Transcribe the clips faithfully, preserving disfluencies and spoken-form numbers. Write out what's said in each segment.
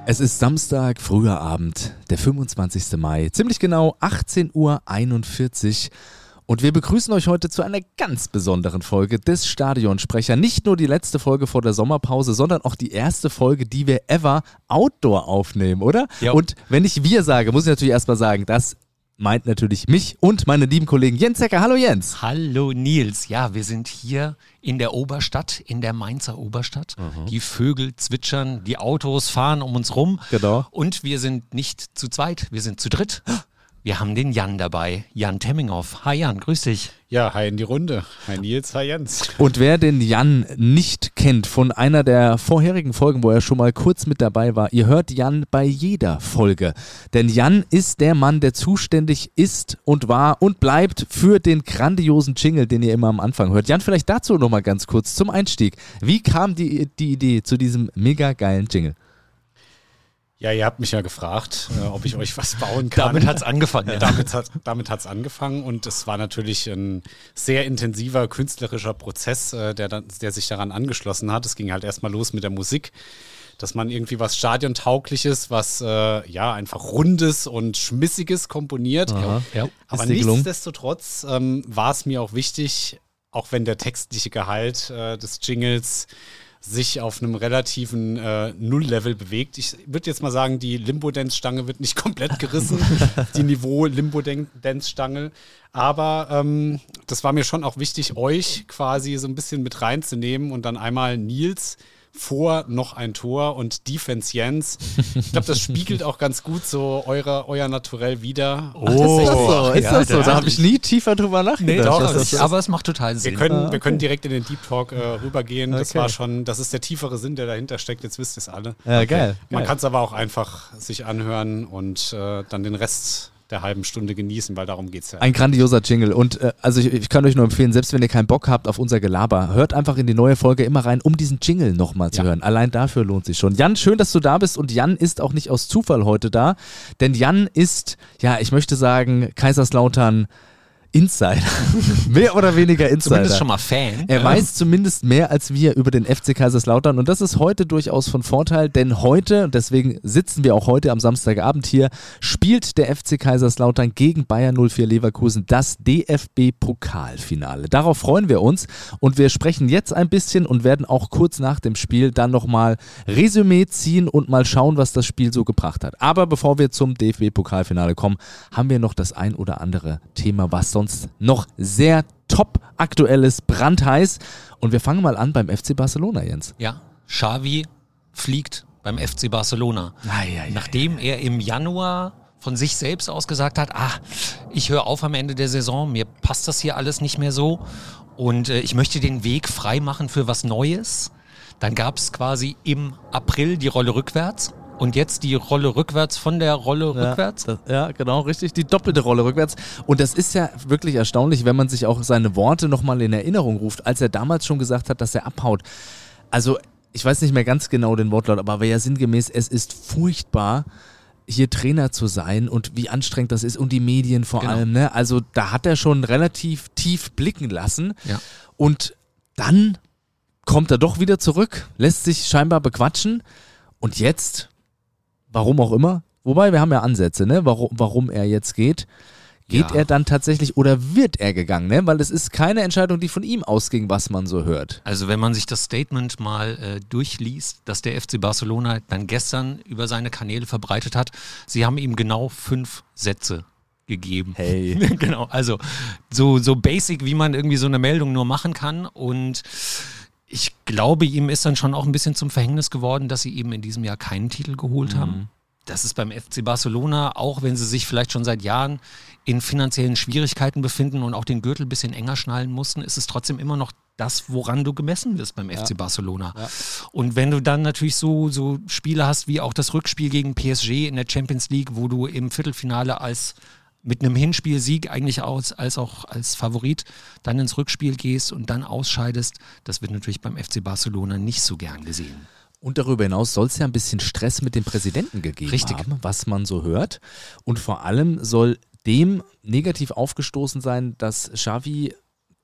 Es ist Samstag, früher Abend, der fünfundzwanzigsten Mai, ziemlich genau achtzehn Uhr einundvierzig. Und wir begrüßen euch heute zu einer ganz besonderen Folge des Stadionsprecher. Nicht nur die letzte Folge vor der Sommerpause, sondern auch die erste Folge, die wir ever outdoor aufnehmen, oder? Jo. Und wenn ich wir sage, muss ich natürlich erstmal sagen, das meint natürlich mich und meine lieben Kollegen Jens Hecker. Hallo Jens. Hallo Nils. Ja, wir sind hier in der Oberstadt, in der Mainzer Oberstadt. Mhm. Die Vögel zwitschern, die Autos fahren um uns rum. Genau. Und wir sind nicht zu zweit, wir sind zu dritt. Wir haben den Jan dabei, Jan Temminghoff. Hi Jan, grüß dich. Ja, hi in die Runde. Hi Nils, hi Jens. Und wer den Jan nicht kennt von einer der vorherigen Folgen, wo er schon mal kurz mit dabei war, ihr hört Jan bei jeder Folge. Denn Jan ist der Mann, der zuständig ist und war und bleibt für den grandiosen Jingle, den ihr immer am Anfang hört. Jan, vielleicht dazu nochmal ganz kurz zum Einstieg. Wie kam die, die Idee zu diesem mega geilen Jingle? Ja, ihr habt mich ja gefragt, äh, ob ich euch was bauen kann. Damit hat's angefangen. Ja. Damit hat damit hat's angefangen und es war natürlich ein sehr intensiver künstlerischer Prozess, äh, der, dann, der sich daran angeschlossen hat. Es ging halt erstmal los mit der Musik, dass man irgendwie was Stadiontaugliches, was äh, ja einfach Rundes und Schmissiges komponiert. Aha, ja. Aber nichtsdestotrotz ähm, war es mir auch wichtig, auch wenn der textliche Gehalt äh, des Jingles sich auf einem relativen äh, Null-Level bewegt. Ich würde jetzt mal sagen, die Limbo-Dance-Stange wird nicht komplett gerissen, die Niveau-Limbo-Dance-Stange. Aber ähm, das war mir schon auch wichtig, euch quasi so ein bisschen mit reinzunehmen und dann einmal Nils vor noch ein Tor und Defense Jens. Ich glaube, das spiegelt auch ganz gut so eure, euer Naturell wider. Oh, ist das so? Ist ja, das so? Da habe ich nie tiefer drüber nachgedacht. Nee, doch, das das ist, aber es macht total Sinn. Wir können, Ah, okay. wir können direkt in den Deep Talk äh, rübergehen. Das Okay. war schon, das ist der tiefere Sinn, der dahinter steckt. Jetzt wisst ihr es alle. Ja, geil. Man geil. kann es aber auch einfach sich anhören und äh, dann den Rest der halben Stunde genießen, weil darum geht es ja. Ein grandioser Jingle und äh, also ich, ich kann euch nur empfehlen, selbst wenn ihr keinen Bock habt auf unser Gelaber, hört einfach in die neue Folge immer rein, um diesen Jingle nochmal zu Ja. hören. Allein dafür lohnt sich schon. Jan, schön, dass du da bist und Jan ist auch nicht aus Zufall heute da, denn Jan ist, ja, ich möchte sagen, Kaiserslautern Insider. Mehr oder weniger Insider. Zumindest schon mal Fan. Er weiß zumindest mehr als wir über den F C Kaiserslautern und das ist heute durchaus von Vorteil, denn heute, und deswegen sitzen wir auch heute am Samstagabend hier, spielt der F C Kaiserslautern gegen Bayer null vier Leverkusen das D F B-Pokalfinale. Darauf freuen wir uns und wir sprechen jetzt ein bisschen und werden auch kurz nach dem Spiel dann nochmal Resümee ziehen und mal schauen, was das Spiel so gebracht hat. Aber bevor wir zum D F B-Pokalfinale kommen, haben wir noch das ein oder andere Thema, was sonst noch sehr top aktuelles, brandheiß. Und wir fangen mal an beim F C Barcelona, Jens. Ja, Xavi fliegt beim F C Barcelona. Ai, ai, ai, Nachdem er im Januar von sich selbst aus gesagt hat, ah, ich höre auf am Ende der Saison, mir passt das hier alles nicht mehr so und äh, ich möchte den Weg frei machen für was Neues. Dann gab es quasi im April die Rolle rückwärts. Und jetzt die Rolle rückwärts von der Rolle Ja, rückwärts? das, ja, genau, richtig. Die doppelte Rolle rückwärts. Und das ist ja wirklich erstaunlich, wenn man sich auch seine Worte nochmal in Erinnerung ruft, als er damals schon gesagt hat, dass er abhaut. Also, ich weiß nicht mehr ganz genau den Wortlaut, aber war ja sinngemäß, es ist furchtbar, hier Trainer zu sein und wie anstrengend das ist und die Medien vor Genau. allem. Ne? Also, da hat er schon relativ tief blicken lassen. Ja. Und dann kommt er doch wieder zurück, lässt sich scheinbar bequatschen. Und jetzt, warum auch immer, wobei wir haben ja Ansätze, ne? warum, warum er jetzt geht. Geht Ja. er dann tatsächlich oder wird er gegangen? Ne? Weil es ist keine Entscheidung, die von ihm ausging, was man so hört. Also wenn man sich das Statement mal äh, durchliest, das der F C Barcelona dann gestern über seine Kanäle verbreitet hat, sie haben ihm genau fünf Sätze gegeben. Hey. Genau, also so, so basic, wie man irgendwie so eine Meldung nur machen kann und ich glaube, ihm ist dann schon auch ein bisschen zum Verhängnis geworden, dass sie eben in diesem Jahr keinen Titel geholt Mhm. haben. Das ist beim F C Barcelona, auch wenn sie sich vielleicht schon seit Jahren in finanziellen Schwierigkeiten befinden und auch den Gürtel ein bisschen enger schnallen mussten, ist es trotzdem immer noch das, woran du gemessen wirst beim F C Barcelona. Ja. Und wenn du dann natürlich so, so Spiele hast wie auch das Rückspiel gegen P S G in der Champions League, wo du im Viertelfinale als mit einem Hinspielsieg eigentlich aus, als auch als Favorit dann ins Rückspiel gehst und dann ausscheidest, das wird natürlich beim F C Barcelona nicht so gern gesehen. Und darüber hinaus soll es ja ein bisschen Stress mit dem Präsidenten gegeben Richtig. haben, was man so hört. Und vor allem soll dem negativ aufgestoßen sein, dass Xavi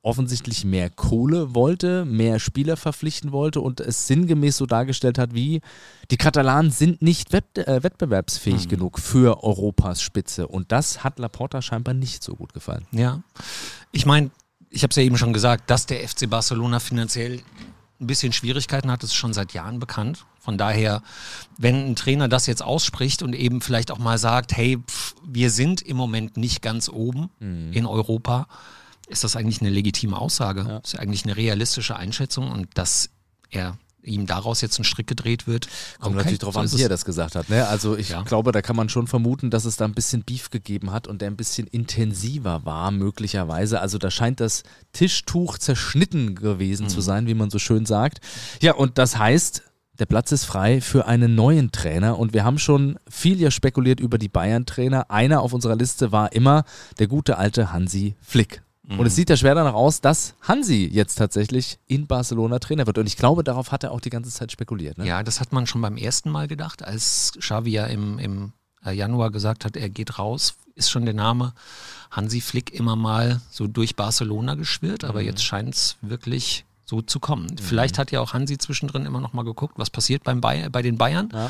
offensichtlich mehr Kohle wollte, mehr Spieler verpflichten wollte und es sinngemäß so dargestellt hat, wie die Katalanen sind nicht wett- äh, wettbewerbsfähig mhm. genug für Europas Spitze. Und das hat Laporta scheinbar nicht so gut gefallen. Ja, ich meine, ich habe es ja eben schon gesagt, dass der F C Barcelona finanziell ein bisschen Schwierigkeiten hat, ist schon seit Jahren bekannt. Von daher, wenn ein Trainer das jetzt ausspricht und eben vielleicht auch mal sagt, hey, pff, wir sind im Moment nicht ganz oben mhm. in Europa, ist das eigentlich eine legitime Aussage. Ja. Ist ja eigentlich eine realistische Einschätzung und dass er ihm daraus jetzt ein Strick gedreht wird. Kommt okay, natürlich darauf so an, wie er das gesagt hat. Ne? Also ich ja. glaube, da kann man schon vermuten, dass es da ein bisschen Beef gegeben hat und der ein bisschen intensiver war, möglicherweise. Also da scheint das Tischtuch zerschnitten gewesen mhm. zu sein, wie man so schön sagt. Ja, und das heißt, der Platz ist frei für einen neuen Trainer und wir haben schon viel ja spekuliert über die Bayern-Trainer. Einer auf unserer Liste war immer der gute alte Hansi Flick. Und es sieht ja schwer danach aus, dass Hansi jetzt tatsächlich in Barcelona Trainer wird. Und ich glaube, darauf hat er auch die ganze Zeit spekuliert. Ne? Ja, das hat man schon beim ersten Mal gedacht, als Xavi ja im, im Januar gesagt hat, er geht raus, ist schon der Name Hansi Flick immer mal so durch Barcelona geschwirrt. Aber mhm. jetzt scheint es wirklich so zu kommen. Mhm. Vielleicht hat ja auch Hansi zwischendrin immer noch mal geguckt, was passiert beim Bay- bei den Bayern. Ja.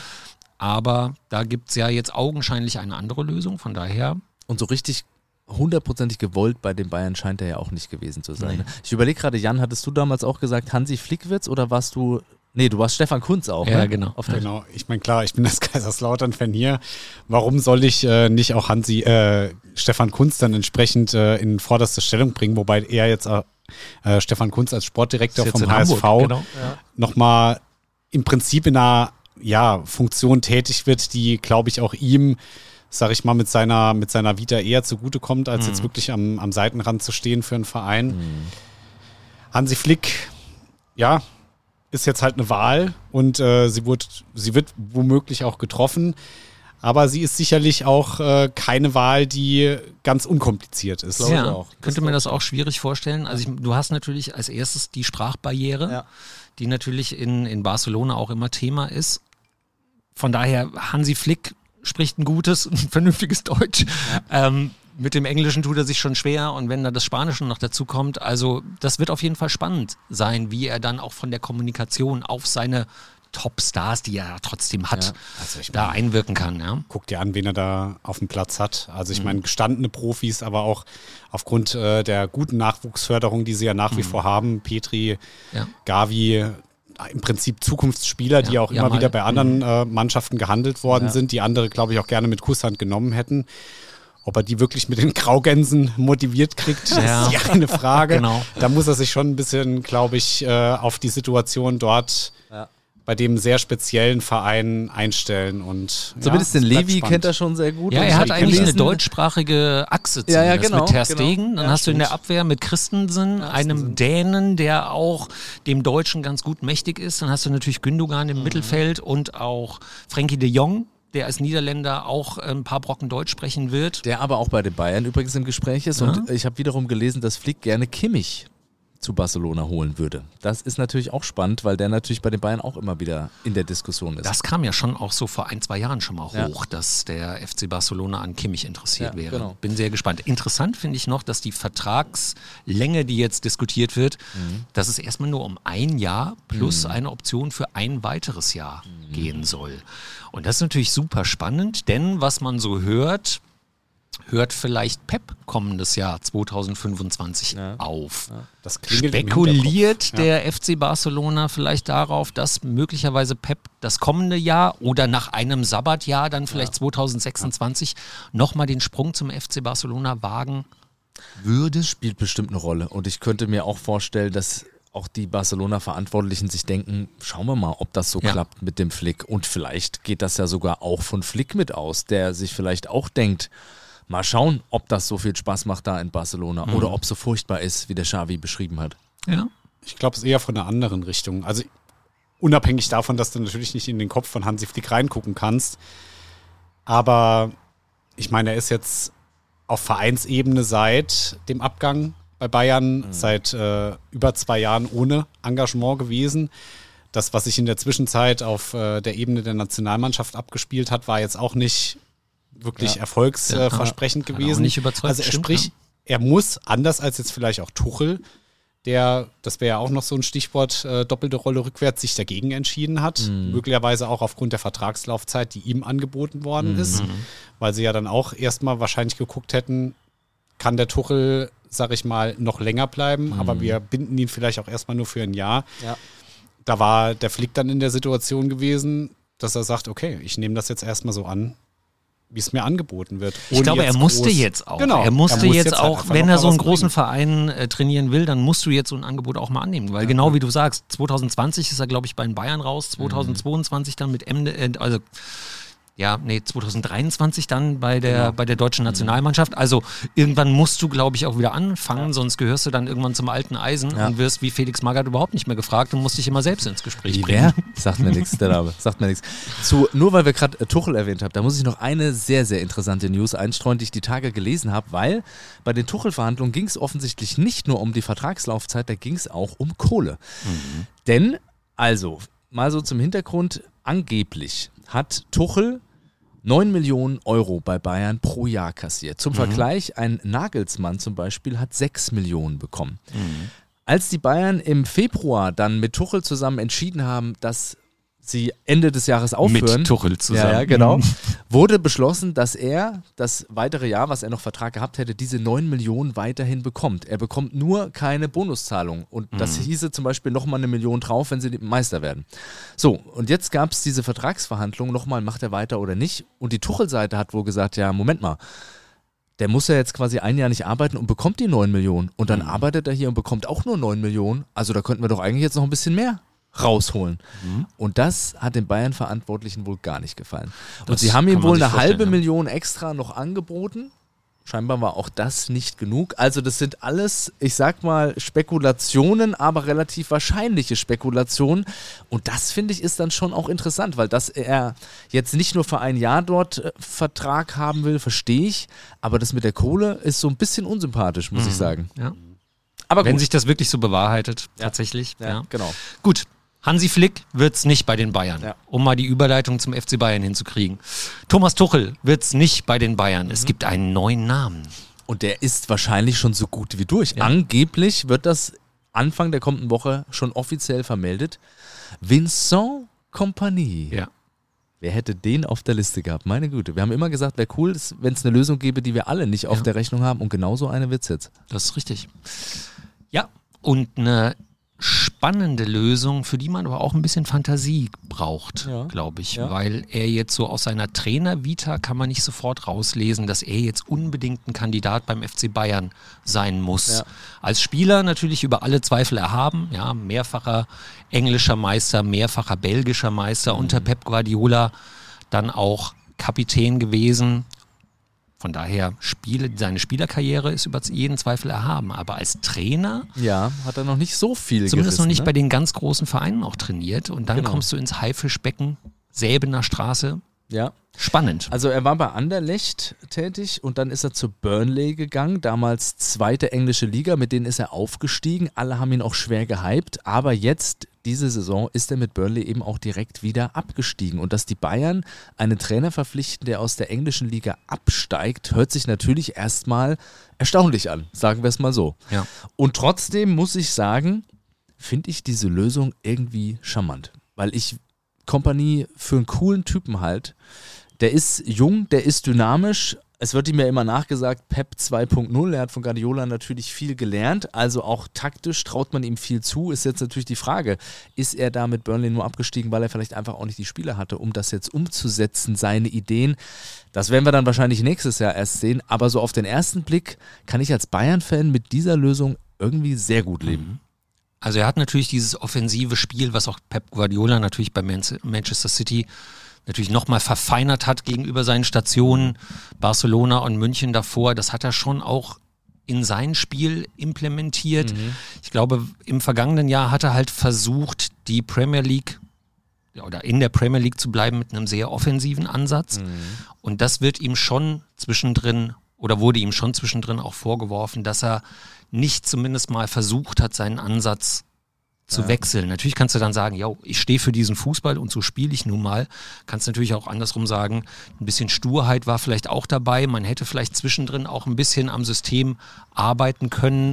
Aber da gibt es ja jetzt augenscheinlich eine andere Lösung. Von daher... Und so richtig hundertprozentig gewollt bei den Bayern scheint er ja auch nicht gewesen zu sein. Nee. Ich überlege gerade, Jan, hattest du damals auch gesagt, Hansi Flick wird's oder warst du, nee, du warst Stefan Kuntz auch, ja, ne? genau. Auf der genau, ich meine, klar, ich bin das Kaiserslautern-Fan hier. Warum soll ich äh, nicht auch Hansi, äh, Stefan Kuntz dann entsprechend äh, in vorderste Stellung bringen, wobei er jetzt äh, äh, Stefan Kuntz als Sportdirektor vom H S V genau. ja. nochmal im Prinzip in einer ja, Funktion tätig wird, die, glaube ich, auch ihm sag ich mal, mit seiner, mit seiner Vita eher zugutekommt, als mhm. jetzt wirklich am, am Seitenrand zu stehen für einen Verein. Mhm. Hansi Flick, ja, ist jetzt halt eine Wahl und äh, sie, wird, sie wird womöglich auch getroffen, aber sie ist sicherlich auch äh, keine Wahl, die ganz unkompliziert ist. Ja, ich auch. Könnte mir das auch schwierig vorstellen. Also ich, du hast natürlich als erstes die Sprachbarriere, ja. die natürlich in, in Barcelona auch immer Thema ist. Von daher, Hansi Flick spricht ein gutes, ein vernünftiges Deutsch. Ja. Ähm, mit dem Englischen tut er sich schon schwer und wenn da das Spanische noch dazu kommt, also das wird auf jeden Fall spannend sein, wie er dann auch von der Kommunikation auf seine Top-Stars, die er trotzdem hat, ja. also ich da mein, einwirken kann. Ja. Guck dir an, wen er da auf dem Platz hat. Also ich mhm. meine, gestandene Profis, aber auch aufgrund äh, der guten Nachwuchsförderung, die sie ja nach mhm. wie vor haben, Petri, ja. Gavi, im Prinzip Zukunftsspieler, ja, die auch ja, immer wieder bei anderen äh, Mannschaften gehandelt worden ja. sind, die andere, glaube ich, auch gerne mit Kusshand genommen hätten. Ob er die wirklich mit den Graugänsen motiviert kriegt, ja. ist ja eine Frage. Genau. Da muss er sich schon ein bisschen, glaube ich, äh, auf die Situation dort ja. bei dem sehr speziellen Verein einstellen. Und zumindest ja, den Levi kennt er schon sehr gut. Ja, er hat eigentlich gelesen. eine deutschsprachige Achse ja, ja, genau, mit Ter Stegen. Genau. Dann ja, hast stimmt. du in der Abwehr mit Christensen, ja, einem Dänen, der auch dem Deutschen ganz gut mächtig ist. Dann hast du natürlich Gündogan im mhm. Mittelfeld und auch Frenkie de Jong, der als Niederländer auch ein paar Brocken Deutsch sprechen wird. Der aber auch bei den Bayern übrigens im Gespräch ist. Ja. Und ich habe wiederum gelesen, dass Flick gerne Kimmich zu Barcelona holen würde. Das ist natürlich auch spannend, weil der natürlich bei den Bayern auch immer wieder in der Diskussion ist. Das kam ja schon auch so vor ein, zwei Jahren schon mal ja. hoch, dass der F C Barcelona an Kimmich interessiert ja, wäre. Genau. Bin sehr gespannt. Interessant finde ich noch, dass die Vertragslänge, die jetzt diskutiert wird, mhm. dass es erstmal nur um ein Jahr plus mhm. eine Option für ein weiteres Jahr mhm. gehen soll. Und das ist natürlich super spannend, denn was man so hört, hört vielleicht Pep kommendes Jahr zwanzig fünfundzwanzig ja. auf. Ja. Das Spekuliert ja. der F C Barcelona vielleicht darauf, dass möglicherweise Pep das kommende Jahr oder nach einem Sabbatjahr dann vielleicht ja. zwanzig sechsundzwanzig ja. nochmal den Sprung zum F C Barcelona wagen würde? Spielt bestimmt eine Rolle. Und ich könnte mir auch vorstellen, dass auch die Barcelona-Verantwortlichen sich denken, schauen wir mal, ob das so ja. klappt mit dem Flick. Und vielleicht geht das ja sogar auch von Flick mit aus, der sich vielleicht auch denkt, mal schauen, ob das so viel Spaß macht da in Barcelona mhm. oder ob es so furchtbar ist, wie der Xavi beschrieben hat. Ja. Ich glaube, es ist eher von einer anderen Richtung. Also unabhängig davon, dass du natürlich nicht in den Kopf von Hansi Flick reingucken kannst. Aber ich meine, er ist jetzt auf Vereinsebene seit dem Abgang bei Bayern, mhm. seit äh, über zwei Jahren ohne Engagement gewesen. Das, was sich in der Zwischenzeit auf äh, der Ebene der Nationalmannschaft abgespielt hat, war jetzt auch nicht wirklich ja. erfolgsversprechend ja, gewesen. Nicht überzeugt, also er stimmt, sprich, ja. er muss, anders als jetzt vielleicht auch Tuchel, der, das wäre ja auch noch so ein Stichwort, äh, doppelte Rolle rückwärts, sich dagegen entschieden hat. Mhm. Möglicherweise auch aufgrund der Vertragslaufzeit, die ihm angeboten worden mhm. ist. Weil sie ja dann auch erstmal wahrscheinlich geguckt hätten, kann der Tuchel, sag ich mal, noch länger bleiben, mhm. aber wir binden ihn vielleicht auch erstmal nur für ein Jahr. Ja. Da war der Flick dann in der Situation gewesen, dass er sagt, okay, ich nehme das jetzt erstmal so an, wie es mir angeboten wird. Ich glaube, er musste groß, jetzt auch. Genau, er musste er muss jetzt, jetzt auch, halt wenn er so einen großen bringen. Verein äh, trainieren will, dann musst du jetzt so ein Angebot auch mal annehmen. Weil ja. genau wie du sagst, zwanzig zwanzig ist er, glaube ich, bei den Bayern raus, zwanzig zweiundzwanzig dann mit Ende, äh, also ja, nee, zwanzig dreiundzwanzig dann bei der, genau. bei der deutschen Nationalmannschaft. Also irgendwann musst du, glaube ich, auch wieder anfangen, ja. sonst gehörst du dann irgendwann zum alten Eisen ja. und wirst wie Felix Magath überhaupt nicht mehr gefragt und musst dich immer selbst ins Gespräch wie bringen. Wer? Sagt mir nichts, der Name. Sagt mir nichts. Zu, nur weil wir gerade äh, Tuchel erwähnt haben, da muss ich noch eine sehr, sehr interessante News einstreuen, die ich die Tage gelesen habe, weil bei den Tuchel-Verhandlungen ging es offensichtlich nicht nur um die Vertragslaufzeit, da ging es auch um Kohle. Mhm. Denn, also, mal so zum Hintergrund, angeblich hat Tuchel neun Millionen Euro bei Bayern pro Jahr kassiert. Zum mhm. Vergleich, ein Nagelsmann zum Beispiel hat sechs Millionen bekommen. Mhm. Als die Bayern im Februar dann mit Tuchel zusammen entschieden haben, dass sie Ende des Jahres aufhören. Mit Tuchel zusammen. Ja, ja, genau. Wurde beschlossen, dass er das weitere Jahr, was er noch Vertrag gehabt hätte, diese neun Millionen weiterhin bekommt. Er bekommt nur keine Bonuszahlung. Und mhm. das hieße zum Beispiel nochmal eine Million drauf, wenn sie Meister werden. So, und jetzt gab es diese Vertragsverhandlung, nochmal, macht er weiter oder nicht? Und die Tuchel-Seite hat wohl gesagt, ja, Moment mal, der muss ja jetzt quasi ein Jahr nicht arbeiten und bekommt die neun Millionen. Und dann mhm. arbeitet er hier und bekommt auch nur neun Millionen. Also da könnten wir doch eigentlich jetzt noch ein bisschen mehr rausholen. Mhm. Und das hat den Bayern-Verantwortlichen wohl gar nicht gefallen. Das und sie haben ihm wohl eine halbe Million extra noch angeboten. Scheinbar war auch das nicht genug. Also das sind alles, ich sag mal, Spekulationen, aber relativ wahrscheinliche Spekulationen. Und das, finde ich, ist dann schon auch interessant, weil dass er jetzt nicht nur für ein Jahr dort äh, Vertrag haben will, verstehe ich. Aber das mit der Kohle ist so ein bisschen unsympathisch, muss mhm. ich sagen. Ja. Aber wenn gut. sich das wirklich so bewahrheitet, ja. tatsächlich. Ja, ja, genau. Gut. Hansi Flick wird es nicht bei den Bayern, ja. um mal die Überleitung zum F C Bayern hinzukriegen. Thomas Tuchel wird es nicht bei den Bayern. Mhm. Es gibt einen neuen Namen. Und der ist wahrscheinlich schon so gut wie durch. Ja. Angeblich wird das Anfang der kommenden Woche schon offiziell vermeldet. Vincent Kompany. Ja. Wer hätte den auf der Liste gehabt? Meine Güte. Wir haben immer gesagt, wäre cool, wenn es eine Lösung gäbe, die wir alle nicht auf ja. der Rechnung haben. Und genauso eine wird's jetzt. Das ist richtig. Ja, und eine spannende Lösung, für die man aber auch ein bisschen Fantasie braucht, ja. glaube ich. Ja. Weil er jetzt so aus seiner Trainer-Vita kann man nicht sofort rauslesen, dass er jetzt unbedingt ein Kandidat beim F C Bayern sein muss. Ja. Als Spieler natürlich über alle Zweifel erhaben, ja, mehrfacher englischer Meister, mehrfacher belgischer Meister, mhm. unter Pep Guardiola dann auch Kapitän gewesen. Von daher, Spiele, seine Spielerkarriere ist über jeden Zweifel erhaben. Aber als Trainer ja, hat er noch nicht so viel zumindest gerissen, noch nicht ne? bei den ganz großen Vereinen auch trainiert. Und dann genau. kommst du ins Haifischbecken, Säbener Straße. Ja. Spannend. Also er war bei Anderlecht tätig und dann ist er zu Burnley gegangen, damals zweite englische Liga, mit denen ist er aufgestiegen. Alle haben ihn auch schwer gehypt, aber jetzt, diese Saison, ist er mit Burnley eben auch direkt wieder abgestiegen. Und dass die Bayern einen Trainer verpflichten, der aus der englischen Liga absteigt, hört sich natürlich erstmal erstaunlich an, sagen wir es mal so. Ja. Und trotzdem muss ich sagen, finde ich diese Lösung irgendwie charmant, weil ich Kompany für einen coolen Typen halt. Der ist jung, der ist dynamisch. Es wird ihm ja immer nachgesagt, Pep zwei Punkt null. Er hat von Guardiola natürlich viel gelernt, also auch taktisch traut man ihm viel zu. Ist jetzt natürlich die Frage, ist er da mit Burnley nur abgestiegen, weil er vielleicht einfach auch nicht die Spieler hatte, um das jetzt umzusetzen, seine Ideen. Das werden wir dann wahrscheinlich nächstes Jahr erst sehen, aber so auf den ersten Blick kann ich als Bayern-Fan mit dieser Lösung irgendwie sehr gut leben. Also er hat natürlich dieses offensive Spiel, was auch Pep Guardiola natürlich bei Manchester City natürlich nochmal verfeinert hat gegenüber seinen Stationen, Barcelona und München davor. Das hat er schon auch in sein Spiel implementiert. Mhm. Ich glaube, im vergangenen Jahr hat er halt versucht, die Premier League oder in der Premier League zu bleiben mit einem sehr offensiven Ansatz. Mhm. Und das wird ihm schon zwischendrin oder wurde ihm schon zwischendrin auch vorgeworfen, dass er nicht zumindest mal versucht hat, seinen Ansatz zu ja. wechseln. Natürlich kannst du dann sagen, yo, ich stehe für diesen Fußball und so spiele ich nun mal. Kannst natürlich auch andersrum sagen, ein bisschen Sturheit war vielleicht auch dabei. Man hätte vielleicht zwischendrin auch ein bisschen am System arbeiten können.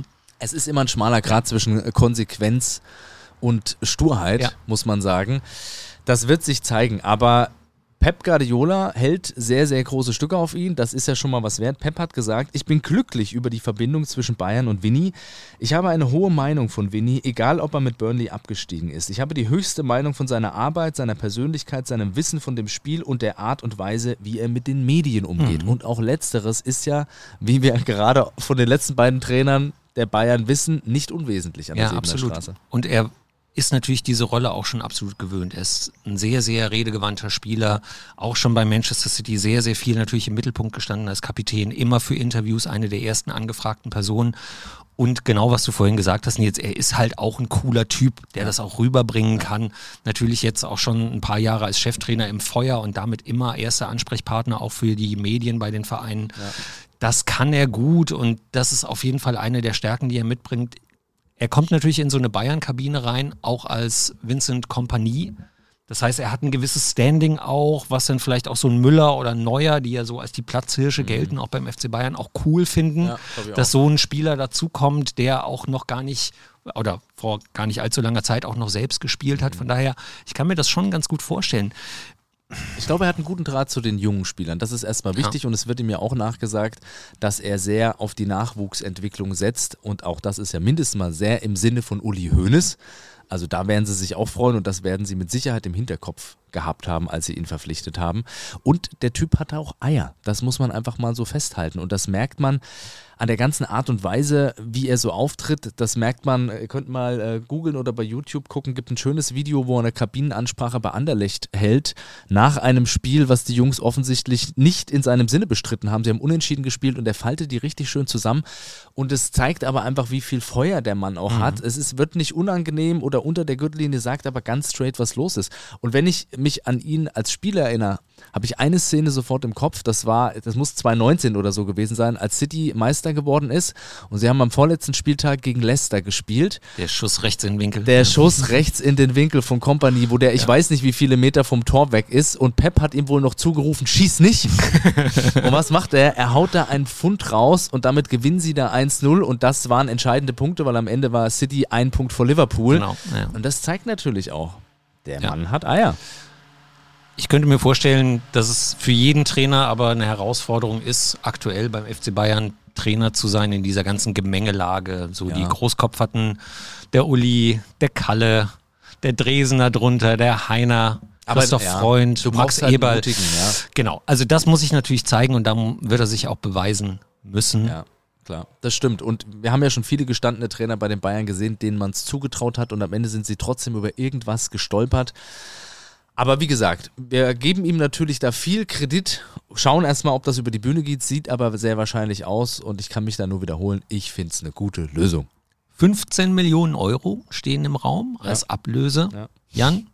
Es ist immer ein schmaler Grat zwischen Konsequenz und Sturheit, ja. muss man sagen. Das wird sich zeigen, aber Pep Guardiola hält sehr, sehr große Stücke auf ihn. Das ist ja schon mal was wert. Pep hat gesagt, ich bin glücklich über die Verbindung zwischen Bayern und Vinny. Ich habe eine hohe Meinung von Vinny, egal ob er mit Burnley abgestiegen ist. Ich habe die höchste Meinung von seiner Arbeit, seiner Persönlichkeit, seinem Wissen von dem Spiel und der Art und Weise, wie er mit den Medien umgeht. Mhm. Und auch Letzteres ist ja, wie wir gerade von den letzten beiden Trainern der Bayern wissen, nicht unwesentlich an der ja, absolut. Straße. Und er ist natürlich diese Rolle auch schon absolut gewöhnt. Er ist ein sehr, sehr redegewandter Spieler, auch schon bei Manchester City sehr, sehr viel natürlich im Mittelpunkt gestanden als Kapitän, immer für Interviews eine der ersten angefragten Personen. Und genau, was du vorhin gesagt hast, Nils, er ist halt auch ein cooler Typ, der das auch rüberbringen kann. Natürlich jetzt auch schon ein paar Jahre als Cheftrainer im Feuer und damit immer erster Ansprechpartner auch für die Medien bei den Vereinen. Ja. Das kann er gut und das ist auf jeden Fall eine der Stärken, die er mitbringt. Er kommt natürlich in so eine Bayern-Kabine rein, auch als Vincent Kompany. Das heißt, er hat ein gewisses Standing auch, was dann vielleicht auch so ein Müller oder ein Neuer, die ja so als die Platzhirsche mhm. gelten, auch beim F C Bayern, auch cool finden, ja, dass auch. so ein Spieler dazukommt, der auch noch gar nicht oder vor gar nicht allzu langer Zeit auch noch selbst gespielt hat. Von daher, ich kann mir das schon ganz gut vorstellen. Ich glaube, er hat einen guten Draht zu den jungen Spielern. Das ist erstmal wichtig ja. und es wird ihm ja auch nachgesagt, dass er sehr auf die Nachwuchsentwicklung setzt und auch das ist ja mindestens mal sehr im Sinne von Uli Hoeneß. Also da werden sie sich auch freuen und das werden sie mit Sicherheit im Hinterkopf gehabt haben, als sie ihn verpflichtet haben. Und der Typ hatte auch Eier. Das muss man einfach mal so festhalten und das merkt man an der ganzen Art und Weise, wie er so auftritt. Das merkt man, ihr könnt mal äh, googeln oder bei YouTube gucken, gibt ein schönes Video, wo er eine Kabinenansprache bei Anderlecht hält, nach einem Spiel, was die Jungs offensichtlich nicht in seinem Sinne bestritten haben. Sie haben unentschieden gespielt und er faltet die richtig schön zusammen und es zeigt aber einfach, wie viel Feuer der Mann auch mhm. hat. Es ist, wird nicht unangenehm oder unter der Gürtellinie, sagt aber ganz straight, was los ist. Und wenn ich mich an ihn als Spieler erinnere, habe ich eine Szene sofort im Kopf, das war, das muss zwanzig neunzehn oder so gewesen sein, als City Meister geworden ist und sie haben am vorletzten Spieltag gegen Leicester gespielt. Der Schuss rechts in den Winkel. Der Schuss rechts in den Winkel von Kompany, wo der, ich ja. weiß nicht, wie viele Meter vom Tor weg ist und Pep hat ihm wohl noch zugerufen, schieß nicht. Und was macht er? Er haut da einen Pfund raus und damit gewinnen sie da eins null und das waren entscheidende Punkte, weil am Ende war City ein Punkt vor Liverpool. Genau. Ja. Und das zeigt natürlich auch, der ja. Mann hat Eier. Ich könnte mir vorstellen, dass es für jeden Trainer aber eine Herausforderung ist, aktuell beim F C Bayern Trainer zu sein in dieser ganzen Gemengelage. So ja. die Großkopferten, der Uli, der Kalle, der Dresener drunter, der Heiner, Christoph ja, Freund, Max halt Eberl. Ja. Genau, also das muss sich natürlich zeigen und dann wird er sich auch beweisen müssen. Ja. Klar, das stimmt. Und wir haben ja schon viele gestandene Trainer bei den Bayern gesehen, denen man es zugetraut hat und am Ende sind sie trotzdem über irgendwas gestolpert. Aber wie gesagt, wir geben ihm natürlich da viel Kredit, schauen erstmal, ob das über die Bühne geht, sieht aber sehr wahrscheinlich aus und ich kann mich da nur wiederholen, ich finde es eine gute Lösung. fünfzehn Millionen Euro stehen im Raum als ja. Ablöse. Ja. Jan,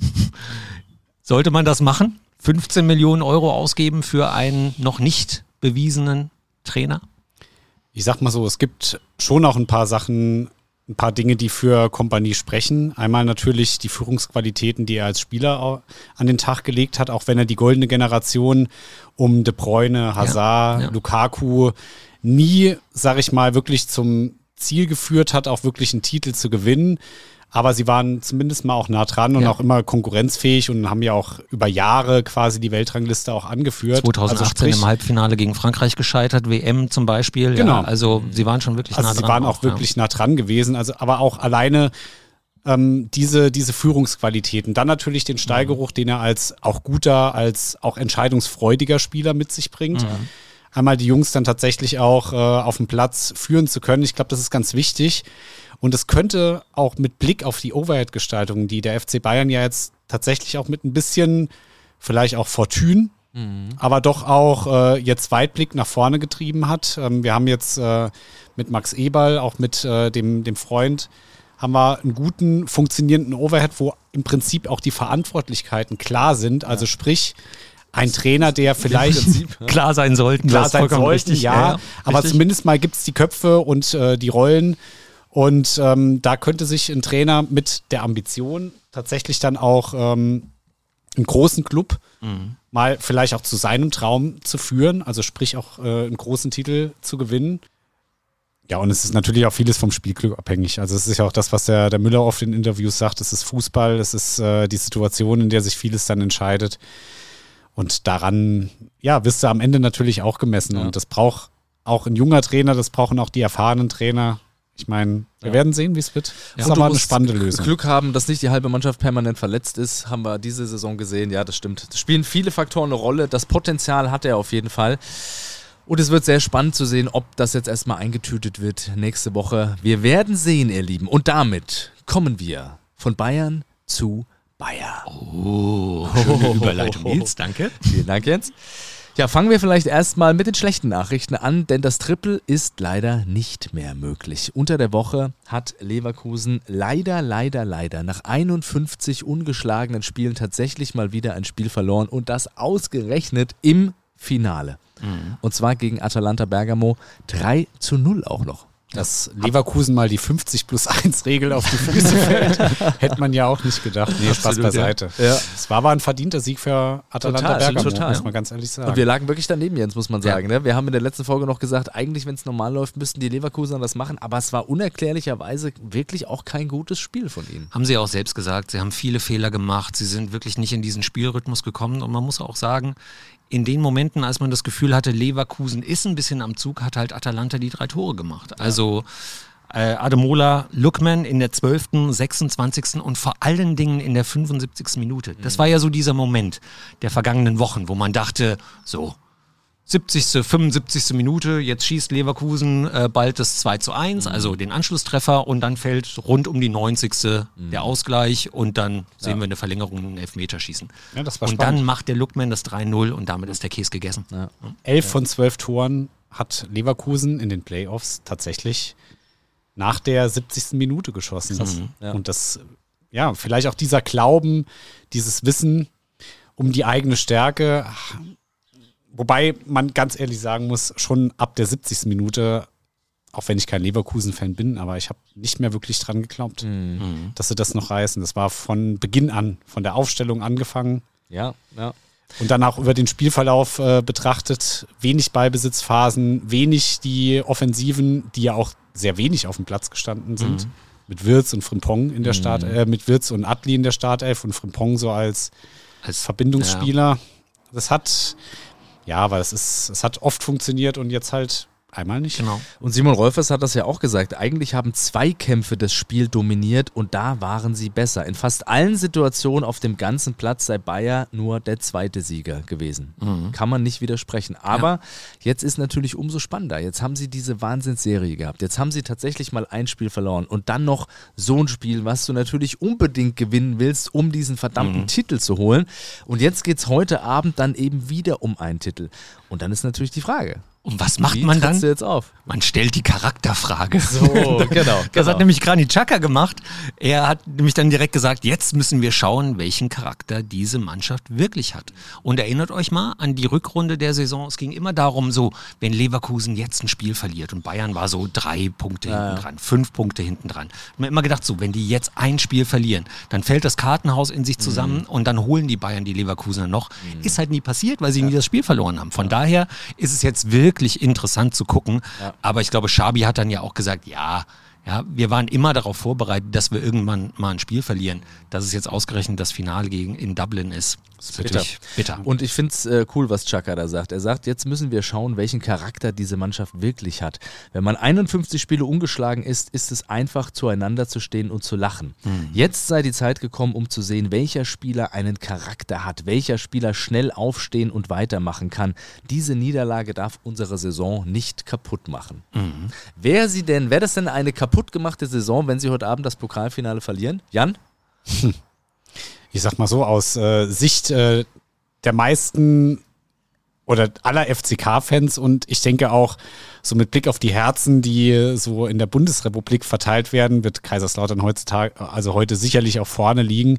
sollte man das machen? fünfzehn Millionen Euro ausgeben für einen noch nicht bewiesenen Trainer? Ich sag mal so, es gibt schon auch ein paar Sachen, ein paar Dinge, die für Kompany sprechen. Einmal natürlich die Führungsqualitäten, die er als Spieler an den Tag gelegt hat, auch wenn er die goldene Generation um De Bruyne, Hazard, ja, ja. Lukaku nie, sag ich mal, wirklich zum Ziel geführt hat, auch wirklich einen Titel zu gewinnen. Aber sie waren zumindest mal auch nah dran und ja. auch immer konkurrenzfähig und haben ja auch über Jahre quasi die Weltrangliste auch angeführt. zwanzig achtzehn also sprich, im Halbfinale gegen Frankreich gescheitert, W M zum Beispiel. Genau. Ja, also sie waren schon wirklich also nah dran. Sie waren auch, auch wirklich ja. nah dran gewesen. Also aber auch alleine ähm, diese, diese Führungsqualitäten. Dann natürlich den Steigeruch, mhm. den er als auch guter, als auch entscheidungsfreudiger Spieler mit sich bringt. Mhm. Einmal die Jungs dann tatsächlich auch äh, auf dem Platz führen zu können. Ich glaube, das ist ganz wichtig. Und es könnte auch mit Blick auf die Overhead-Gestaltung, die der F C Bayern ja jetzt tatsächlich auch mit ein bisschen, vielleicht auch Fortune, mhm. aber doch auch äh, jetzt Weitblick nach vorne getrieben hat. Ähm, wir haben jetzt äh, mit Max Eberl, auch mit äh, dem, dem Freund, haben wir einen guten, funktionierenden Overhead, wo im Prinzip auch die Verantwortlichkeiten klar sind. Also ja. sprich, ein Trainer, der vielleicht Prinzip, ja. klar sein sollten. Klar sein sollten, richtig, ja. ja. Aber richtig. Zumindest mal gibt es die Köpfe und äh, die Rollen. Und ähm, da könnte sich ein Trainer mit der Ambition tatsächlich dann auch ähm, einen großen Club mhm. mal vielleicht auch zu seinem Traum zu führen, also sprich auch äh, einen großen Titel zu gewinnen, Ja, und es ist natürlich auch vieles vom Spielglück abhängig. Also es ist ja auch das, was der, der Müller oft in Interviews sagt, es ist Fußball, es ist äh, die Situation, in der sich vieles dann entscheidet. Und daran, ja, wirst du am Ende natürlich auch gemessen. Ja. Und das braucht auch ein junger Trainer, das brauchen auch die erfahrenen Trainer. Ich meine, wir ja. werden sehen, wie es wird. Das ja. ist aber eine spannende Lösung. Glück haben, dass nicht die halbe Mannschaft permanent verletzt ist, haben wir diese Saison gesehen. Ja, das stimmt. Es spielen viele Faktoren eine Rolle. Das Potenzial hat er auf jeden Fall. Und es wird sehr spannend zu sehen, ob das jetzt erstmal eingetütet wird nächste Woche. Wir werden sehen, ihr Lieben. Und damit kommen wir von Bayern zu Bayer. Oh, schöne Überleitung, Nils, danke. Vielen Dank, Jens. Ja, fangen wir vielleicht erstmal mit den schlechten Nachrichten an, denn das Triple ist leider nicht mehr möglich. Unter der Woche hat Leverkusen leider, leider, leider nach einundfünfzig ungeschlagenen Spielen tatsächlich mal wieder ein Spiel verloren und das ausgerechnet im Finale. Mhm. Und zwar gegen Atalanta Bergamo drei zu null auch noch. Dass Leverkusen mal die fünfzig plus eins Regel auf die Füße fällt, hätte man ja auch nicht gedacht. Nee, Spaß beiseite. Ja. Es war aber ein verdienter Sieg für Atalanta total, Bergamo, total. muss man ganz ehrlich sagen. Und wir lagen wirklich daneben, Jens, muss man sagen. Ja. Ne? Wir haben in der letzten Folge noch gesagt, eigentlich, wenn es normal läuft, müssten die Leverkusener das machen, aber es war unerklärlicherweise wirklich auch kein gutes Spiel von ihnen. Haben sie auch selbst gesagt, sie haben viele Fehler gemacht, sie sind wirklich nicht in diesen Spielrhythmus gekommen und man muss auch sagen, in den Momenten, als man das Gefühl hatte, Leverkusen ist ein bisschen am Zug, hat halt Atalanta die drei Tore gemacht. Also äh, Ademola Lookman in der zwölften, sechsundzwanzigsten und vor allen Dingen in der fünfundsiebzigsten Minute. Das war ja so dieser Moment der vergangenen Wochen, wo man dachte, so siebzigste, fünfundsiebzigste Minute, jetzt schießt Leverkusen äh, bald das zwei zu eins, mhm. also den Anschlusstreffer und dann fällt rund um die neunzigste Mhm. der Ausgleich und dann sehen ja. wir eine Verlängerung, einen Elfmeterschießen. Ja, das war und spannend. Dann macht der Lookman das drei null und damit ist der Käse gegessen. Ja. Elf von zwölf Toren hat Leverkusen in den Playoffs tatsächlich nach der siebzigsten Minute geschossen. Mhm. Ja. Und das, ja, vielleicht auch dieser Glauben, dieses Wissen um die eigene Stärke. Wobei man ganz ehrlich sagen muss, schon ab der siebzigsten Minute, auch wenn ich kein Leverkusen-Fan bin, aber ich habe nicht mehr wirklich dran geglaubt, mhm. dass sie das noch reißen. Das war von Beginn an, von der Aufstellung angefangen. Ja, ja. Und dann auch über den Spielverlauf äh, betrachtet, wenig Ballbesitzphasen, wenig die Offensiven, die ja auch sehr wenig auf dem Platz gestanden sind. Mhm. Mit Wirtz und Frimpong in der mhm. Start, äh, mit Wirtz und Adli in der Startelf und Frimpong so als, als Verbindungsspieler. Ja. Das hat... Ja, aber es ist, es hat oft funktioniert und jetzt halt einmal nicht. Genau. Und Simon Rolfes hat das ja auch gesagt. Eigentlich haben Zweikämpfe das Spiel dominiert und da waren sie besser. In fast allen Situationen auf dem ganzen Platz sei Bayer nur der zweite Sieger gewesen. Mhm. Kann man nicht widersprechen. Aber ja. jetzt ist natürlich umso spannender. Jetzt haben sie diese Wahnsinnsserie gehabt. Jetzt haben sie tatsächlich mal ein Spiel verloren und dann noch so ein Spiel, was du natürlich unbedingt gewinnen willst, um diesen verdammten mhm. Titel zu holen. Und jetzt geht es heute Abend dann eben wieder um einen Titel. Und dann ist natürlich die Frage, und was macht Wie man dann? Du jetzt auf? Man stellt die Charakterfrage. So, genau. Das genau. hat nämlich Granit Xhaka gemacht. Er hat nämlich dann direkt gesagt, jetzt müssen wir schauen, welchen Charakter diese Mannschaft wirklich hat. Und erinnert euch mal an die Rückrunde der Saison. Es ging immer darum, so, wenn Leverkusen jetzt ein Spiel verliert und Bayern war so drei Punkte ja, hinten dran, fünf Punkte hinten dran. Man hat immer gedacht, so, wenn die jetzt ein Spiel verlieren, dann fällt das Kartenhaus in sich zusammen mhm. und dann holen die Bayern die Leverkusener noch. Mhm. Ist halt nie passiert, weil sie ja. nie das Spiel verloren haben. Von ja. daher ist es jetzt wirklich interessant zu gucken. Ja. Aber ich glaube, Xabi hat dann ja auch gesagt, ja, ja, wir waren immer darauf vorbereitet, dass wir irgendwann mal ein Spiel verlieren. Dass es jetzt ausgerechnet das Finale gegen in Dublin ist. Das ist wirklich bitter. bitter. Und ich finde es äh, cool, was Xhaka da sagt. Er sagt, jetzt müssen wir schauen, welchen Charakter diese Mannschaft wirklich hat. Wenn man einundfünfzig Spiele ungeschlagen ist, ist es einfach, zueinander zu stehen und zu lachen. Mhm. Jetzt sei die Zeit gekommen, um zu sehen, welcher Spieler einen Charakter hat, welcher Spieler schnell aufstehen und weitermachen kann. Diese Niederlage darf unsere Saison nicht kaputt machen. Mhm. Wäre sie denn, wäre das denn eine kaputt gemachte Saison, wenn sie heute Abend das Pokalfinale verlieren? Jan? Hm. Ich sag mal so, aus äh, Sicht äh, der meisten oder aller F C K-Fans und ich denke auch so mit Blick auf die Herzen, die so in der Bundesrepublik verteilt werden, wird Kaiserslautern heutzutage, also heute sicherlich auch vorne liegen.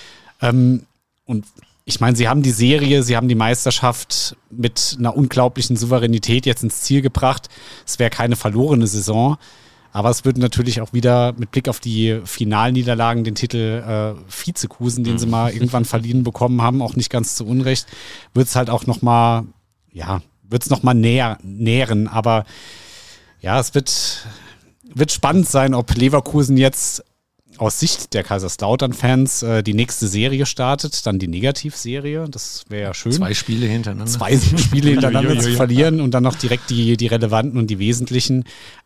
Ähm, und ich meine, sie haben die Serie, sie haben die Meisterschaft mit einer unglaublichen Souveränität jetzt ins Ziel gebracht. Es wäre keine verlorene Saison. Aber es wird natürlich auch wieder mit Blick auf die Finalniederlagen den Titel äh, Vizekusen, den sie mal irgendwann verliehen bekommen haben, auch nicht ganz zu Unrecht, wird es halt auch nochmal, ja, wird es nochmal näher, nähren. Aber Ja, es wird, wird spannend sein, ob Leverkusen jetzt aus Sicht der Kaiserslautern-Fans äh, die nächste Serie startet, dann die Negativserie. Das wäre ja schön. Zwei Spiele hintereinander. Zwei Spiele hintereinander zu verlieren und dann noch direkt die, die relevanten und die wesentlichen.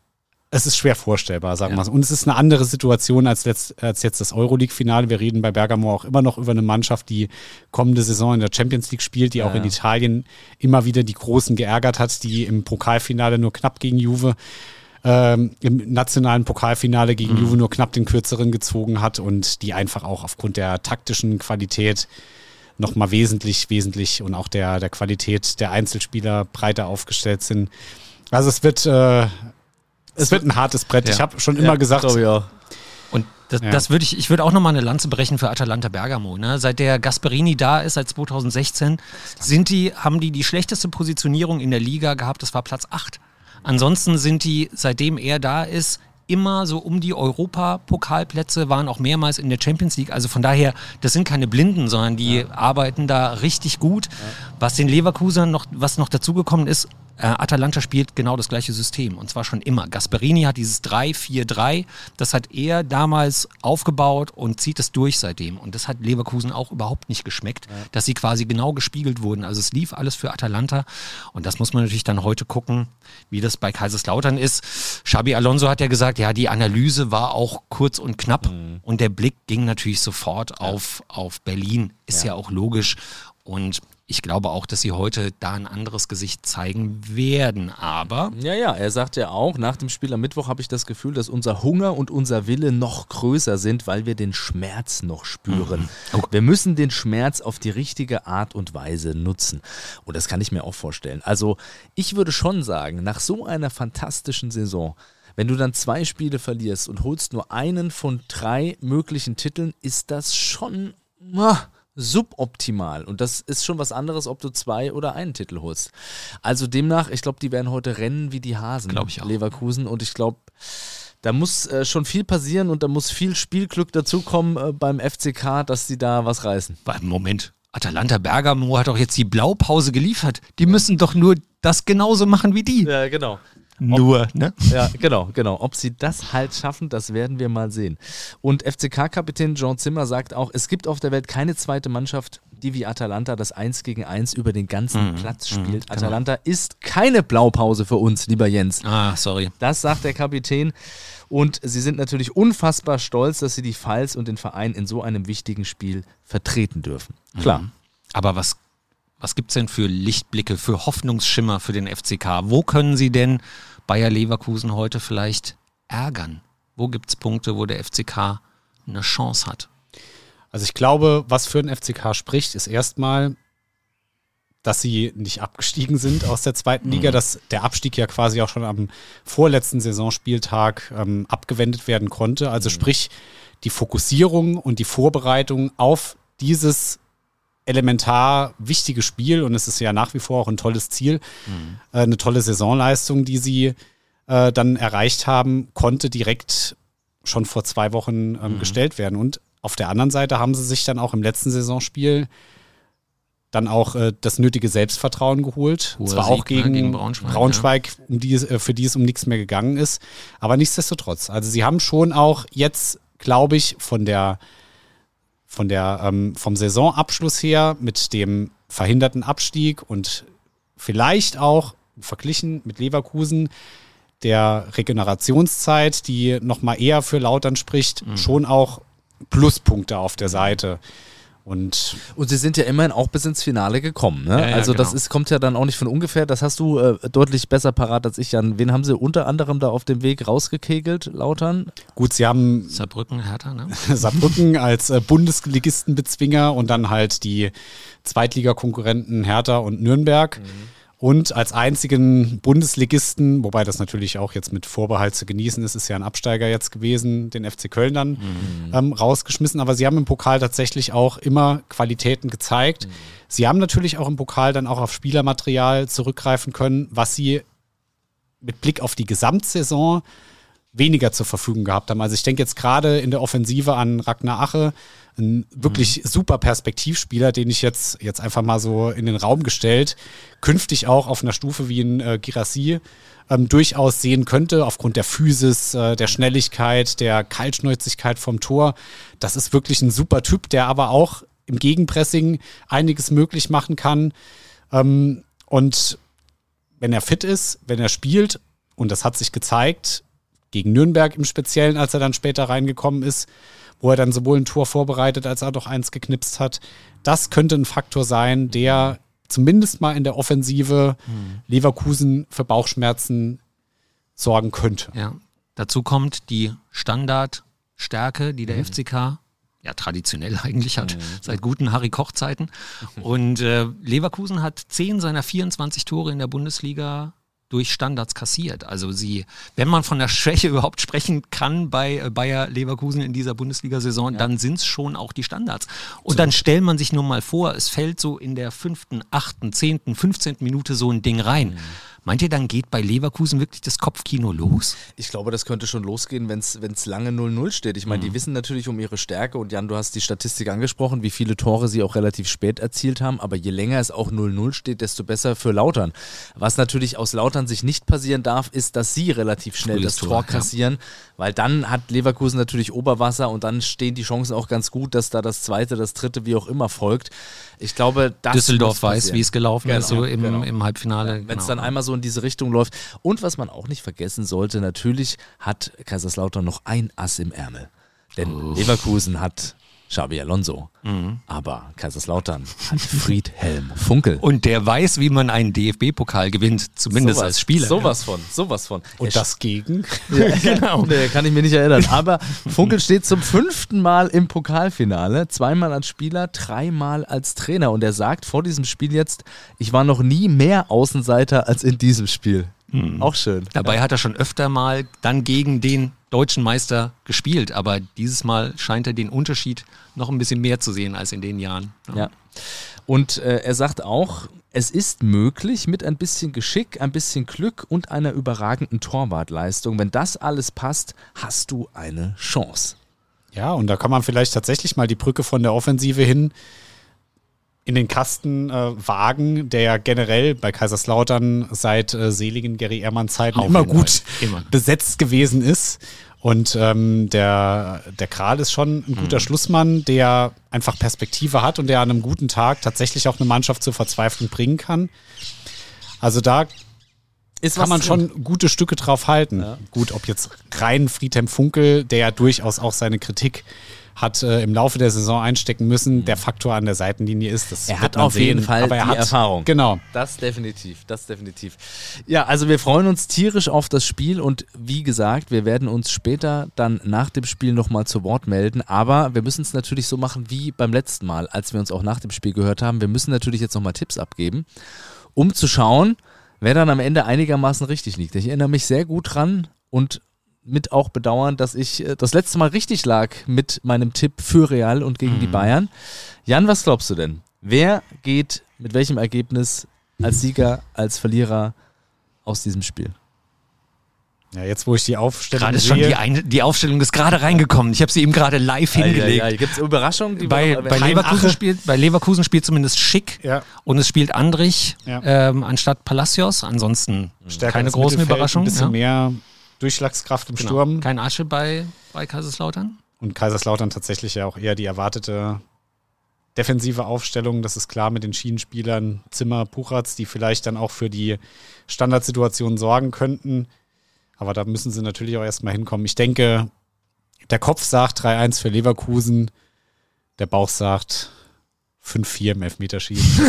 Es ist schwer vorstellbar, sagen wir Ja. mal. Und es ist eine andere Situation als, letzt, als jetzt das Euroleague-Finale. Wir reden bei Bergamo auch immer noch über eine Mannschaft, die kommende Saison in der Champions League spielt, die Ja, auch in ja. Italien immer wieder die Großen geärgert hat, die im Pokalfinale nur knapp gegen Juve, ähm, im nationalen Pokalfinale gegen Mhm. Juve nur knapp den Kürzeren gezogen hat und die einfach auch aufgrund der taktischen Qualität nochmal wesentlich, wesentlich und auch der, der Qualität der Einzelspieler breiter aufgestellt sind. Also es wird... Äh, Es wird ein hartes Brett. Ja. Ich habe schon immer Ja, gesagt, glaub ich auch. Und das, Ja. das würde ich, ich würde auch nochmal eine Lanze brechen für Atalanta Bergamo. Ne? Seit der Gasperini da ist, seit zwanzig sechzehn, sind die, haben die die schlechteste Positionierung in der Liga gehabt. Das war Platz acht. Ansonsten sind die, seitdem er da ist, immer so um die Europapokalplätze, waren auch mehrmals in der Champions League. Also von daher, das sind keine Blinden, sondern die ja. arbeiten da richtig gut. Ja. Was den Leverkusenern noch, was noch dazugekommen ist, äh, Atalanta spielt genau das gleiche System und zwar schon immer. Gasperini hat dieses drei vier drei, das hat er damals aufgebaut und zieht es durch seitdem. Und das hat Leverkusen auch überhaupt nicht geschmeckt, ja. dass sie quasi genau gespiegelt wurden. Also es lief alles für Atalanta und das muss man natürlich dann heute gucken, wie das bei Kaiserslautern ist. Xabi Alonso hat ja gesagt, ja, die Analyse war auch kurz und knapp mhm. und der Blick ging natürlich sofort ja. auf, auf Berlin. Ist ja. ja auch logisch und ich glaube auch, dass sie heute da ein anderes Gesicht zeigen werden, aber... Ja, ja, er sagt ja auch, nach dem Spiel am Mittwoch habe ich das Gefühl, dass unser Hunger und unser Wille noch größer sind, weil wir den Schmerz noch spüren. Mhm. Oh. Wir müssen den Schmerz auf die richtige Art und Weise nutzen. Und das kann ich mir auch vorstellen. Also ich würde schon sagen, nach so einer fantastischen Saison, wenn du dann zwei Spiele verlierst und holst nur einen von drei möglichen Titeln, ist das schon... Ah, suboptimal. Und das ist schon was anderes, ob du zwei oder einen Titel holst. Also demnach, ich glaube, die werden heute rennen wie die Hasen, glaube ich auch. Leverkusen. Und ich glaube, da muss äh, schon viel passieren und da muss viel Spielglück dazukommen äh, beim F C K, dass die da was reißen. Moment, Atalanta Bergamo hat doch jetzt die Blaupause geliefert. Die müssen doch nur das genauso machen wie die. Ja, genau. Nur, Ob, ne? Ja, genau, genau. Ob sie das halt schaffen, das werden wir mal sehen. Und F C K-Kapitän Jean Zimmer sagt auch, es gibt auf der Welt keine zweite Mannschaft, die wie Atalanta das eins gegen eins über den ganzen mhm. Platz spielt. Mhm, Atalanta genau. ist keine Blaupause für uns, lieber Jens. Ah, sorry. Das sagt der Kapitän. Und sie sind natürlich unfassbar stolz, dass sie die Pfalz und den Verein in so einem wichtigen Spiel vertreten dürfen. Klar. Mhm. Aber was Was gibt es denn für Lichtblicke, für Hoffnungsschimmer für den F C K? Wo können sie denn Bayer Leverkusen heute vielleicht ärgern? Wo gibt es Punkte, wo der F C K eine Chance hat? Also ich glaube, was für den F C K spricht, ist erstmal, dass sie nicht abgestiegen sind aus der zweiten Liga, mhm. dass der Abstieg ja quasi auch schon am vorletzten Saisonspieltag ähm, abgewendet werden konnte. Also mhm. sprich, die Fokussierung und die Vorbereitung auf dieses elementar wichtiges Spiel, und es ist ja nach wie vor auch ein tolles Ziel, mhm. äh, eine tolle Saisonleistung, die sie äh, dann erreicht haben, konnte direkt schon vor zwei Wochen ähm, mhm. gestellt werden. Und auf der anderen Seite haben sie sich dann auch im letzten Saisonspiel dann auch äh, das nötige Selbstvertrauen geholt. Hoher Zwar Sieg, auch gegen, ne, gegen Braunschweig, Braunschweig ja. um die, äh, für die es um nichts mehr gegangen ist. Aber nichtsdestotrotz, also sie haben schon auch jetzt, glaube ich, von der Von der, ähm, vom Saisonabschluss her mit dem verhinderten Abstieg und vielleicht auch verglichen mit Leverkusen der Regenerationszeit, die nochmal eher für Lautern spricht, mhm. schon auch Pluspunkte auf der Seite. Und, und sie sind ja immerhin auch bis ins Finale gekommen. Ne? Ja, ja, also genau. das ist, kommt ja dann auch nicht von ungefähr. Das hast du äh, deutlich besser parat als ich, Jan. Wen haben sie unter anderem da auf dem Weg rausgekegelt, Lautern? Gut, sie haben Saarbrücken, Hertha, ne? Saarbrücken als äh, Bundesligistenbezwinger und dann halt die Zweitligakonkurrenten Hertha und Nürnberg. Mhm. Und als einzigen Bundesligisten, wobei das natürlich auch jetzt mit Vorbehalt zu genießen ist, ist ja ein Absteiger jetzt gewesen, den F C Köln dann mhm. ähm, rausgeschmissen. Aber sie haben im Pokal tatsächlich auch immer Qualitäten gezeigt. Mhm. Sie haben natürlich auch im Pokal dann auch auf Spielermaterial zurückgreifen können, was sie mit Blick auf die Gesamtsaison weniger zur Verfügung gehabt haben. Also ich denke jetzt gerade in der Offensive an Ragnar Ache, ein wirklich mhm. super Perspektivspieler, den ich jetzt, jetzt einfach mal so in den Raum gestellt, künftig auch auf einer Stufe wie in äh, Guirassy ähm, durchaus sehen könnte, aufgrund der Physis, äh, der Schnelligkeit, der Kaltschnäuzigkeit vom Tor. Das ist wirklich ein super Typ, der aber auch im Gegenpressing einiges möglich machen kann. Ähm, und wenn er fit ist, wenn er spielt, und das hat sich gezeigt, gegen Nürnberg im Speziellen, als er dann später reingekommen ist, wo er dann sowohl ein Tor vorbereitet, als auch noch eins geknipst hat. Das könnte ein Faktor sein, der zumindest mal in der Offensive hm. Leverkusen für Bauchschmerzen sorgen könnte. Ja. Dazu kommt die Standardstärke, die der mhm. F C K ja traditionell eigentlich hat, mhm. seit guten Harry-Koch-Zeiten. Mhm. Und äh, Leverkusen hat zehn seiner vierundzwanzig Tore in der Bundesliga durch Standards kassiert. Also sie, wenn man von der Schwäche überhaupt sprechen kann bei äh, Bayer Leverkusen in dieser Bundesliga-Saison, ja. dann sind es schon auch die Standards. Und so. Dann stellt man sich nur mal vor, es fällt so in der fünften, achten, zehnten, fünfzehnten Minute so ein Ding rein. Mhm. Meint ihr, dann geht bei Leverkusen wirklich das Kopfkino los? Ich glaube, das könnte schon losgehen, wenn es lange null null steht. Ich meine, mhm. die wissen natürlich um ihre Stärke und Jan, du hast die Statistik angesprochen, wie viele Tore sie auch relativ spät erzielt haben, aber je länger es auch null null steht, desto besser für Lautern. Was natürlich aus Lautern sich nicht passieren darf, ist, dass sie relativ schnell Frühes das Tor, Tor kassieren, ja. weil dann hat Leverkusen natürlich Oberwasser und dann stehen die Chancen auch ganz gut, dass da das zweite, das dritte, wie auch immer folgt. Ich glaube, das Düsseldorf weiß, wie es gelaufen genau, ist, so im, genau. im Halbfinale. Wenn es genau. dann einmal so in diese Richtung läuft. Und was man auch nicht vergessen sollte, natürlich hat Kaiserslautern noch ein Ass im Ärmel. Denn oh. Leverkusen hat Xabi Alonso, mhm. aber Kaiserslautern hat Friedhelm Funkel. Und der weiß, wie man einen D F B-Pokal gewinnt, zumindest sowas, als Spieler. Sowas von, sowas von. Und er das gegen? Ja, genau. Nee, kann ich mir nicht erinnern. Aber Funkel steht zum fünften Mal im Pokalfinale, zweimal als Spieler, dreimal als Trainer. Und er sagt vor diesem Spiel jetzt, ich war noch nie mehr Außenseiter als in diesem Spiel. Mhm. Auch schön. Dabei ja. hat er schon öfter mal dann gegen den deutschen Meister gespielt, aber dieses Mal scheint er den Unterschied noch ein bisschen mehr zu sehen als in den Jahren. Ja. ja. Und äh, er sagt auch, es ist möglich mit ein bisschen Geschick, ein bisschen Glück und einer überragenden Torwartleistung. Wenn das alles passt, hast du eine Chance. Ja, und da kann man vielleicht tatsächlich mal die Brücke von der Offensive hin in den Kasten äh, wagen, der ja generell bei Kaiserslautern seit äh, seligen Gary Ehrmann Zeiten immer gut immer. besetzt gewesen ist. Und ähm, der, der Kral ist schon ein guter mhm. Schlussmann, der einfach Perspektive hat und der an einem guten Tag tatsächlich auch eine Mannschaft zur Verzweiflung bringen kann. Also da ist kann man drin. schon gute Stücke drauf halten. Ja. Gut, ob jetzt rein Friedhelm Funkel, der ja durchaus auch seine Kritik hat äh, im Laufe der Saison einstecken müssen, der Faktor an der Seitenlinie ist. Das er hat auf sehen. jeden Fall Aber er die hat, Erfahrung. Genau. Das definitiv, das definitiv. Ja, also wir freuen uns tierisch auf das Spiel und wie gesagt, wir werden uns später dann nach dem Spiel nochmal zu Wort melden, aber wir müssen es natürlich so machen wie beim letzten Mal, als wir uns auch nach dem Spiel gehört haben. Wir müssen natürlich jetzt nochmal Tipps abgeben, um zu schauen, wer dann am Ende einigermaßen richtig liegt. Ich erinnere mich sehr gut dran und mit auch bedauern, dass ich das letzte Mal richtig lag mit meinem Tipp für Real und gegen mhm. die Bayern. Jan, was glaubst du denn? Wer geht mit welchem Ergebnis als Sieger, als Verlierer aus diesem Spiel? Ja, jetzt wo ich die Aufstellung gerade sehe. Schon die, Ein- die Aufstellung ist gerade reingekommen. Ich habe sie eben gerade live hingelegt. Ja, ja, gibt es Überraschungen? Die bei, bei, Leverkusen spielt, bei Leverkusen spielt zumindest Schick ja. und es spielt Andrich ja. ähm, anstatt Palacios. Ansonsten Stärker keine großen Überraschungen. Ein bisschen ja. mehr Durchschlagskraft im genau. Sturm. Kein Asche bei, bei Kaiserslautern. Und Kaiserslautern tatsächlich ja auch eher die erwartete defensive Aufstellung. Das ist klar mit den Schienenspielern Zimmer, Puchatz, die vielleicht dann auch für die Standardsituation sorgen könnten. Aber da müssen sie natürlich auch erstmal hinkommen. Ich denke, der Kopf sagt drei eins für Leverkusen, der Bauch sagt fünf vier im Elfmeterschießen.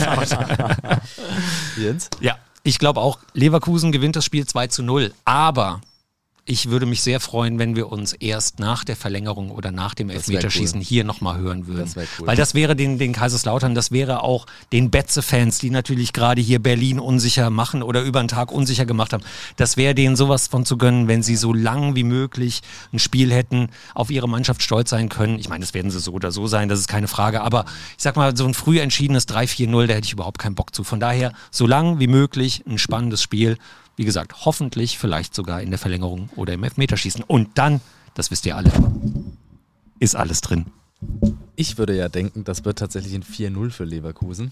Jens? Ja. Ich glaube auch, Leverkusen gewinnt das Spiel zwei zu null, aber ich würde mich sehr freuen, wenn wir uns erst nach der Verlängerung oder nach dem Elfmeterschießen cool. hier nochmal hören würden. Das cool. Weil das wäre den, den Kaiserslautern, das wäre auch den Betze-Fans, die natürlich gerade hier Berlin unsicher machen oder über den Tag unsicher gemacht haben, das wäre denen sowas von zu gönnen, wenn sie so lang wie möglich ein Spiel hätten, auf ihre Mannschaft stolz sein können. Ich meine, das werden sie so oder so sein, das ist keine Frage, aber ich sag mal, so ein früh entschiedenes drei vier null, da hätte ich überhaupt keinen Bock zu. Von daher, so lang wie möglich ein spannendes Spiel. wie gesagt, hoffentlich vielleicht sogar in der Verlängerung oder im Elfmeterschießen. Und dann, das wisst ihr alle, ist alles drin. Ich würde ja denken, das wird tatsächlich ein vier null für Leverkusen.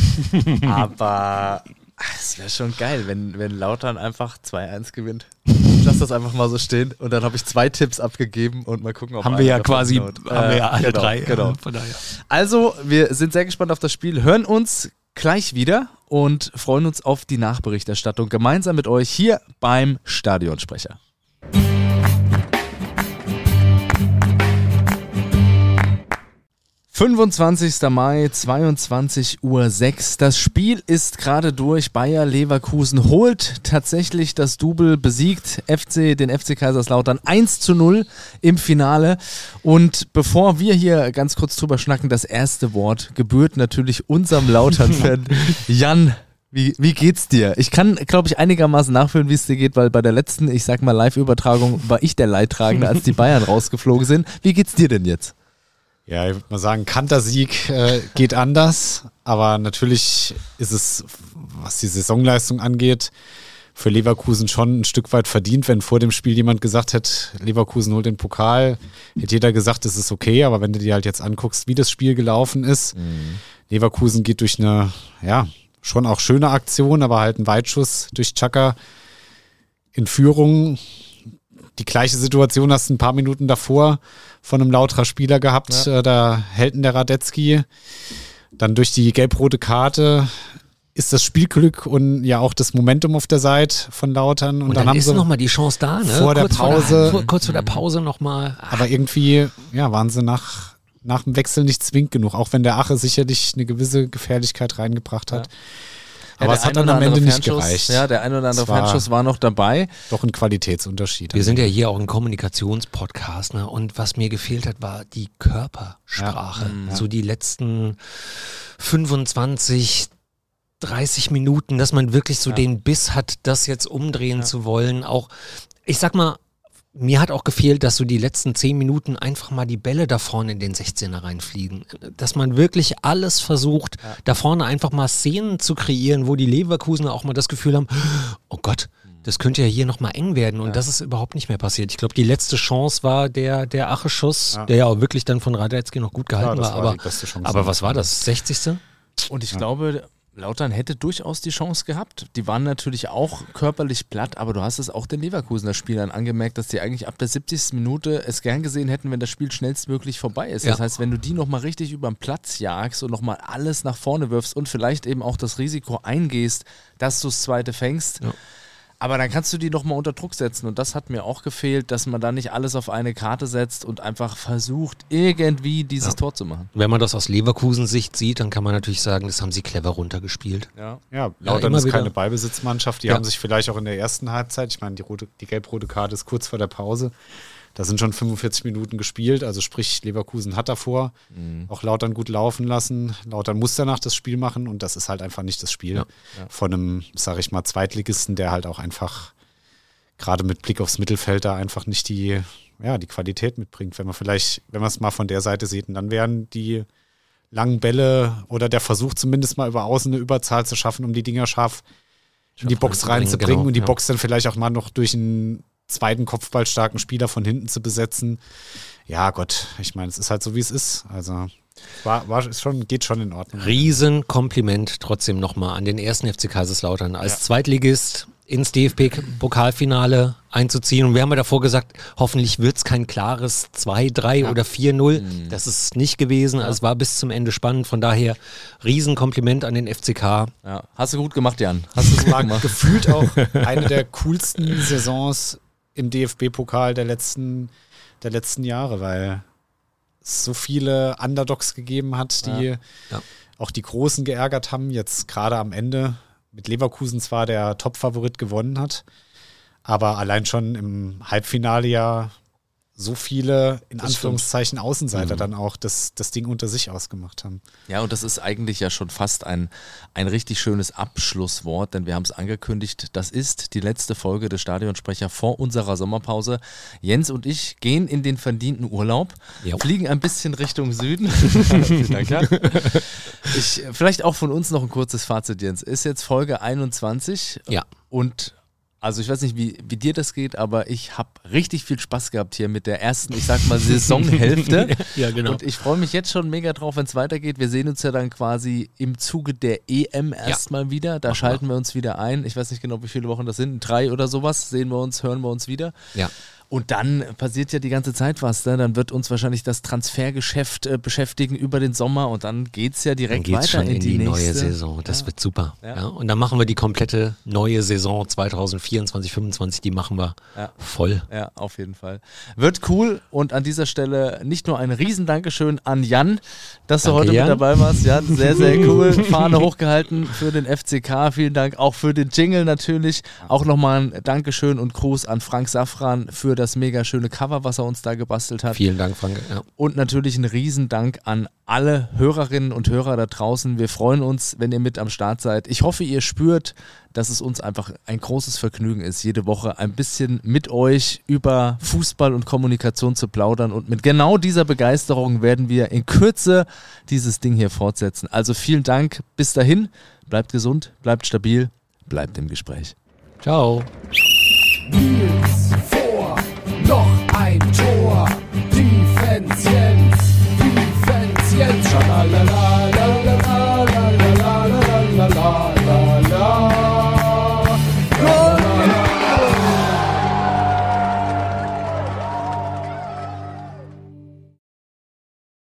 Aber es wäre schon geil, wenn, wenn Lautern einfach zwei eins gewinnt. Ich lasse das einfach mal so stehen und dann habe ich zwei Tipps abgegeben und mal gucken, ob haben wir ja quasi haben äh, wir ja alle genau, drei. Genau. Von daher. Also, wir sind sehr gespannt auf das Spiel, hören uns gleich wieder und freuen uns auf die Nachberichterstattung gemeinsam mit euch hier beim Stadionsprecher. fünfundzwanzigster Mai, zweiundzwanzig Uhr sechs. Das Spiel ist gerade durch. Bayer Leverkusen holt tatsächlich das Double, besiegt F C, den F C Kaiserslautern eins zu null im Finale. Und bevor wir hier ganz kurz drüber schnacken, das erste Wort gebührt natürlich unserem Lautern-Fan Jan. Wie, wie geht's dir? Ich kann, glaube ich, einigermaßen nachfühlen, wie es dir geht, weil bei der letzten, ich sag mal, Live-Übertragung war ich der Leidtragende, als die Bayern rausgeflogen sind. Wie geht's dir denn jetzt? Ja, ich würde mal sagen, Kantersieg äh, geht anders, aber natürlich ist es, was die Saisonleistung angeht, für Leverkusen schon ein Stück weit verdient. Wenn vor dem Spiel jemand gesagt hätte, Leverkusen holt den Pokal, hätte jeder gesagt, es ist okay, aber wenn du dir halt jetzt anguckst, wie das Spiel gelaufen ist, mhm. Leverkusen geht durch eine, ja, schon auch schöne Aktion, aber halt ein Weitschuss durch Xhaka in Führung. Die gleiche Situation hast du ein paar Minuten davor von einem Lauterer Spieler gehabt, ja. Da hält der Radetzky. Dann durch die gelb-rote Karte ist das Spielglück und ja auch das Momentum auf der Seite von Lautern. Und, und dann, dann haben ist sie nochmal die Chance da, ne? Vor kurz der Pause. Vor der, vor, kurz vor der Pause nochmal. Aber irgendwie, ja, waren sie nach, nach dem Wechsel nicht zwingend genug, auch wenn der Ache sicherlich eine gewisse Gefährlichkeit reingebracht hat. Ja. Aber ja, es hat dann am Ende nicht gereicht. Ja, der ein oder andere Fernschuss war noch dabei. Doch ein Qualitätsunterschied. Wir sind ja hier auch ein Kommunikationspodcast, ne? Und was mir gefehlt hat, war die Körpersprache. Ja. So die letzten fünfundzwanzig, dreißig Minuten, dass man wirklich so ja. den Biss hat, das jetzt umdrehen ja. zu wollen. Auch, ich sag mal, mir hat auch gefehlt, dass so die letzten zehn Minuten einfach mal die Bälle da vorne in den sechzehner reinfliegen. Dass man wirklich alles versucht, ja. da vorne einfach mal Szenen zu kreieren, wo die Leverkusener auch mal das Gefühl haben, oh Gott, das könnte ja hier nochmal eng werden. Und ja. das ist überhaupt nicht mehr passiert. Ich glaube, die letzte Chance war der, der Ache-Schuss, ja. der ja auch wirklich dann von Radetzky noch gut gehalten ja, war. war aber, aber was war das? sechzigste Und ich ja. glaube, Lautern hätte durchaus die Chance gehabt. Die waren natürlich auch körperlich platt, aber du hast es auch den Leverkusener Spielern angemerkt, dass die eigentlich ab der siebzigsten Minute es gern gesehen hätten, wenn das Spiel schnellstmöglich vorbei ist. Ja. Das heißt, wenn du die nochmal richtig über den Platz jagst und nochmal alles nach vorne wirfst und vielleicht eben auch das Risiko eingehst, dass du das zweite fängst, ja. aber dann kannst du die nochmal unter Druck setzen und das hat mir auch gefehlt, dass man da nicht alles auf eine Karte setzt und einfach versucht, irgendwie dieses ja. Tor zu machen. Wenn man das aus Leverkusen-Sicht sieht, dann kann man natürlich sagen, das haben sie clever runtergespielt. Ja, ja Lautern ja, ist keine Ballbesitzmannschaft, die ja. haben sich vielleicht auch in der ersten Halbzeit, ich meine, die, rote, die gelb-rote Karte ist kurz vor der Pause, da sind schon fünfundvierzig Minuten gespielt, also sprich Leverkusen hat davor mhm. auch Lautern gut laufen lassen. Lautern muss danach das Spiel machen und das ist halt einfach nicht das Spiel ja. Ja. von einem, sag ich mal, Zweitligisten, der halt auch einfach gerade mit Blick aufs Mittelfeld da einfach nicht die, ja, die Qualität mitbringt. Wenn man vielleicht, wenn man es mal von der Seite sieht, und dann wären die langen Bälle oder der Versuch zumindest mal über außen eine Überzahl zu schaffen, um die Dinger scharf in die Box reinzubringen genau, und die ja. Box dann vielleicht auch mal noch durch einen zweiten kopfballstarken Spieler von hinten zu besetzen. Ja, Gott, ich meine, es ist halt so, wie es ist. Also war, war ist schon, geht schon in Ordnung. Riesenkompliment trotzdem nochmal an den ersten F C Kaiserslautern als ja. Zweitligist ins D F B-Pokalfinale einzuziehen. Und wir haben ja davor gesagt, hoffentlich wird es kein klares zwei drei ja. oder vier null. Mhm. Das ist nicht gewesen. Ja. Also es war bis zum Ende spannend. Von daher Riesenkompliment an den F C K. Ja. Hast du gut gemacht, Jan. Hast du gut war gemacht. Gefühlt auch eine der coolsten Saisons im D F B-Pokal der letzten, der letzten Jahre, weil es so viele Underdogs gegeben hat, die ja. Ja. auch die Großen geärgert haben. Jetzt gerade am Ende mit Leverkusen zwar der Top-Favorit gewonnen hat, aber allein schon im Halbfinale ja so viele, in das Anführungszeichen, stimmt. Außenseiter mhm. dann auch das, das Ding unter sich ausgemacht haben. Ja, und das ist eigentlich ja schon fast ein, ein richtig schönes Abschlusswort, denn wir haben es angekündigt, das ist die letzte Folge des Stadionsprecher vor unserer Sommerpause. Jens und ich gehen in den verdienten Urlaub, jo. fliegen ein bisschen Richtung Süden. Vielen Dank, Jan. Ich, vielleicht auch von uns noch ein kurzes Fazit, Jens. Ist jetzt Folge einundzwanzig ja. und Also ich weiß nicht, wie, wie dir das geht, aber ich habe richtig viel Spaß gehabt hier mit der ersten, ich sag mal, Saisonhälfte. Ja, genau. Und ich freue mich jetzt schon mega drauf, wenn es weitergeht. Wir sehen uns ja dann quasi im Zuge der E M erstmal ja. wieder. Da Mach schalten mal. wir uns wieder ein. Ich weiß nicht genau, wie viele Wochen das sind. Drei oder sowas. Sehen wir uns, hören wir uns wieder. Ja. Und dann passiert ja die ganze Zeit was. Ne? Dann wird uns wahrscheinlich das Transfergeschäft äh, beschäftigen über den Sommer und dann geht es ja direkt dann geht's weiter schon in, in die, die nächste. neue Saison. Das ja. wird super. Ja. Ja. Und dann machen wir die komplette neue Saison zwanzig vierundzwanzig, fünfundzwanzig, die machen wir ja. voll. Ja, auf jeden Fall. Wird cool und an dieser Stelle nicht nur ein riesen Dankeschön an Jan, dass Danke, du heute Jan. mit dabei warst. Jan, sehr, sehr cool. Fahne hochgehalten für den F C K. Vielen Dank auch für den Jingle natürlich. Auch nochmal ein Dankeschön und Gruß an Frank Safran für das mega schöne Cover, was er uns da gebastelt hat. Vielen Dank, Frank. Ja. Und natürlich ein Riesendank an alle Hörerinnen und Hörer da draußen. Wir freuen uns, wenn ihr mit am Start seid. Ich hoffe, ihr spürt, dass es uns einfach ein großes Vergnügen ist, jede Woche ein bisschen mit euch über Fußball und Kommunikation zu plaudern. Und mit genau dieser Begeisterung werden wir in Kürze dieses Ding hier fortsetzen. Also vielen Dank. Bis dahin. Bleibt gesund, bleibt stabil, bleibt im Gespräch. Ciao. Nils vor, noch ein Tor, Defense, yeah.